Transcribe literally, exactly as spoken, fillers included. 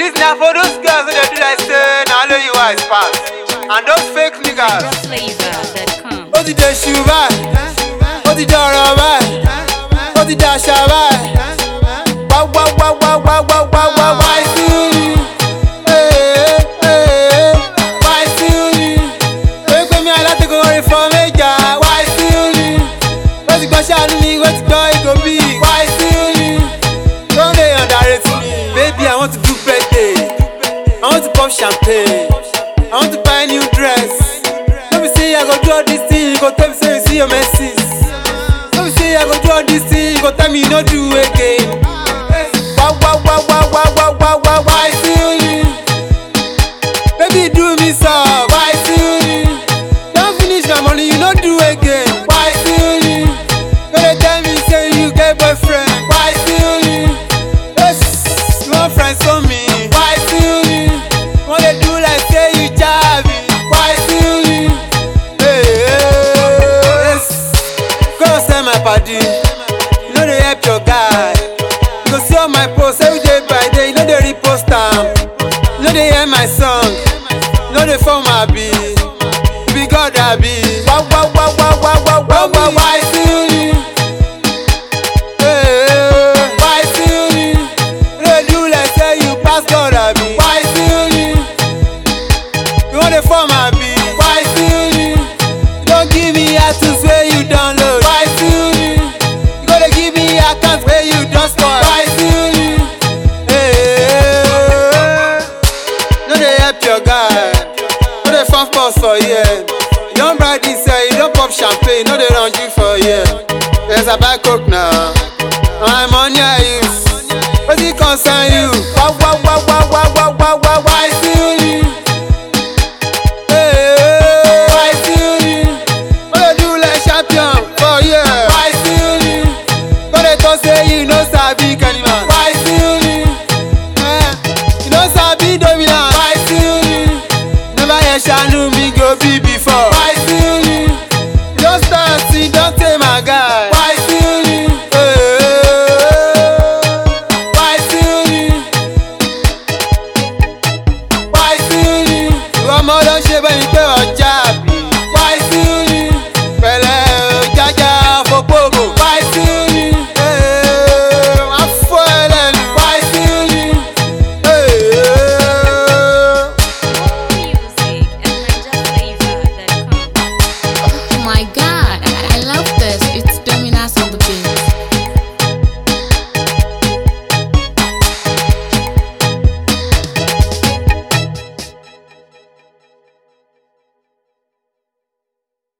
This now for those girls who they do like say, now know you are pass. And those fake niggas. Ó ti dé ṣùgbọ́n, ó ti dọ̀rọ̀ báyìí, ó ti dàṣà báyìí. Wá wá wá wá wá wá wá wá wá sí i. Wá sí i. Wọ́n pè mí alátẹ̀kọ̀ orin fún méjà. Wá sí i. Wọ́n ti gbọ́ ṣáàlú mi, wọ́n ti gbọ́ ìgò bí. Wá sí i. Don't dey underrate me. Baby, I want to do birthday. I want to pop champagne. I want to buy a new dress. Don't be say I go do all this thing, you go tell me say you see your messes. Don't be say I go do all this thing, you go tell me you no do again. Wah wah wah wah wah wah wah wah wah see you. Baby do me so, why see you? Don't finish my money, you no do again. Why see you? Don't they tell me say you get boyfriend. Why see you? Yes, you want friends for me. Why see you? What they do like say you jab me. Why see you? Hey, yes. Go send my party. You know they help your guy. You go see all my posts every day by day. You know they repost them. You know they hear my song. You know they form my beat. Be God I be. Wah wah wah wah wah wah wah wah. Why see you? Hey, why see you? They do like say you pass God I be. Why see you? You want to form my beat. Why see you? Don't give me iTunes where you download. Why see you? You gotta give me account where you don't spoil. Why see you? Hey, no they help your guy. No they form boss for yeah. You don't brag this year, you don't pop champagne. No they run you for yeah. There's a buy coke now. My money I use. What's it concern you? Wah wah